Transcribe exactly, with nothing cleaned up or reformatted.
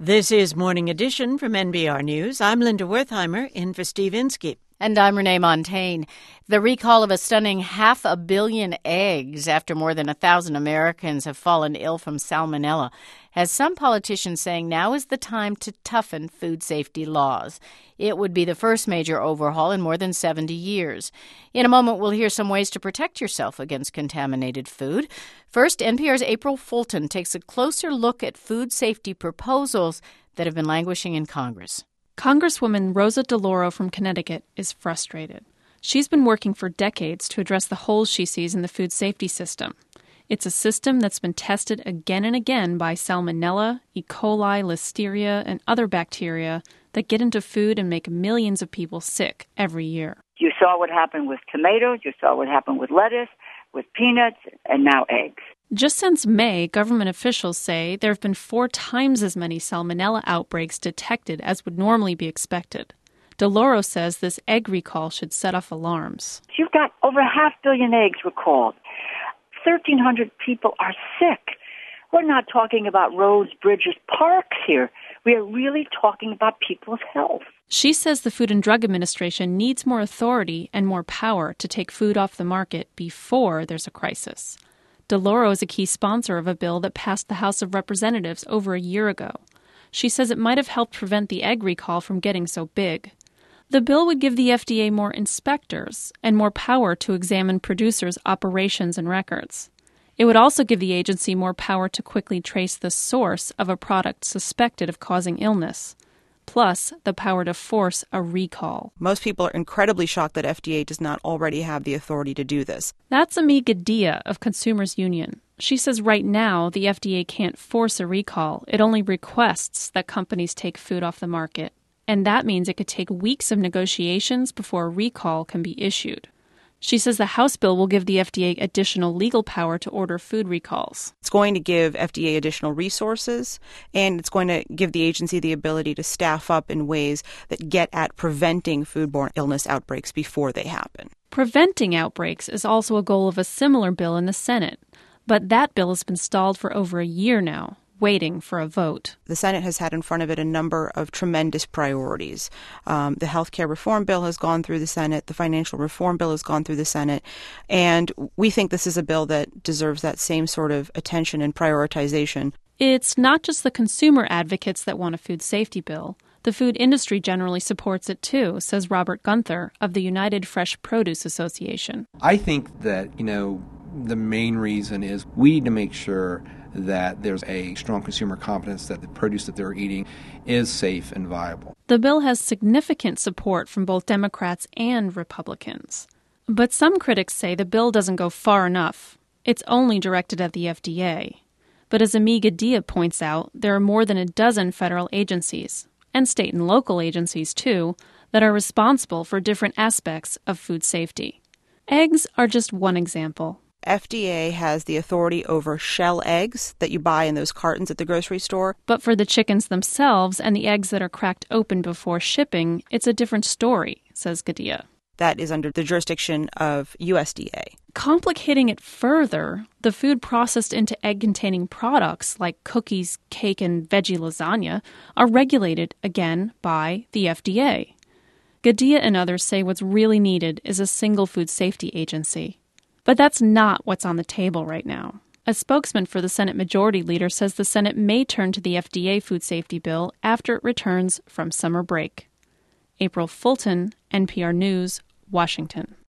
This is Morning Edition from N P R News. I'm Linda Wertheimer, in for Steve Inskeep. And I'm Renee Montagne. The recall of a stunning half a billion eggs after more than a thousand Americans have fallen ill from salmonella has some politicians saying now is the time to toughen food safety laws. It would be the first major overhaul in more than seventy years. In a moment, we'll hear some ways to protect yourself against contaminated food. First, N P R's April Fulton takes a closer look at food safety proposals that have been languishing in Congress. Congresswoman Rosa DeLauro from Connecticut is frustrated. She's been working for decades to address the holes she sees in the food safety system. It's a system that's been tested again and again by salmonella, E. coli, listeria, and other bacteria that get into food and make millions of people sick every year. You saw what happened with tomatoes, you saw what happened with lettuce, with peanuts, and now eggs. Just since May, government officials say there have been four times as many salmonella outbreaks detected as would normally be expected. DeLauro says this egg recall should set off alarms. You've got over a half billion eggs recalled. thirteen hundred people are sick. We're not talking about roads, bridges, parks here. We are really talking about people's health. She says the Food and Drug Administration needs more authority and more power to take food off the market before there's a crisis. DeLauro is a key sponsor of a bill that passed the House of Representatives over a year ago. She says it might have helped prevent the egg recall from getting so big. The bill would give the F D A more inspectors and more power to examine producers' operations and records. It would also give the agency more power to quickly trace the source of a product suspected of causing illness, plus the power to force a recall. Most people are incredibly shocked that F D A does not already have the authority to do this. That's Ami Gadhia of Consumers Union. She says right now the F D A can't force a recall. It only requests that companies take food off the market. And that means it could take weeks of negotiations before a recall can be issued. She says the House bill will give the F D A additional legal power to order food recalls. It's going to give F D A additional resources, and it's going to give the agency the ability to staff up in ways that get at preventing foodborne illness outbreaks before they happen. Preventing outbreaks is also a goal of a similar bill in the Senate, but that bill has been stalled for over a year now, waiting for a vote. The Senate has had in front of it a number of tremendous priorities. Um, the health care reform bill has gone through the Senate. The financial reform bill has gone through the Senate. And we think this is a bill that deserves that same sort of attention and prioritization. It's not just the consumer advocates that want a food safety bill. The food industry generally supports it too, says Robert Gunther of the United Fresh Produce Association. I think that, you know, the main reason is we need to make sure that there's a strong consumer confidence that the produce that they're eating is safe and viable. The bill has significant support from both Democrats and Republicans. But some critics say the bill doesn't go far enough. It's only directed at the F D A. But as Ami Gadhia points out, there are more than a dozen federal agencies, and state and local agencies too, that are responsible for different aspects of food safety. Eggs are just one example. F D A has the authority over shell eggs that you buy in those cartons at the grocery store. But for the chickens themselves and the eggs that are cracked open before shipping, it's a different story, says Gadhia. That is under the jurisdiction of U S D A. Complicating it further, the food processed into egg-containing products like cookies, cake, and veggie lasagna are regulated, again, by the F D A. Gadhia and others say what's really needed is a single food safety agency. But that's not what's on the table right now. A spokesman for the Senate Majority Leader says the Senate may turn to the F D A food safety bill after it returns from summer break. April Fulton, N P R News, Washington.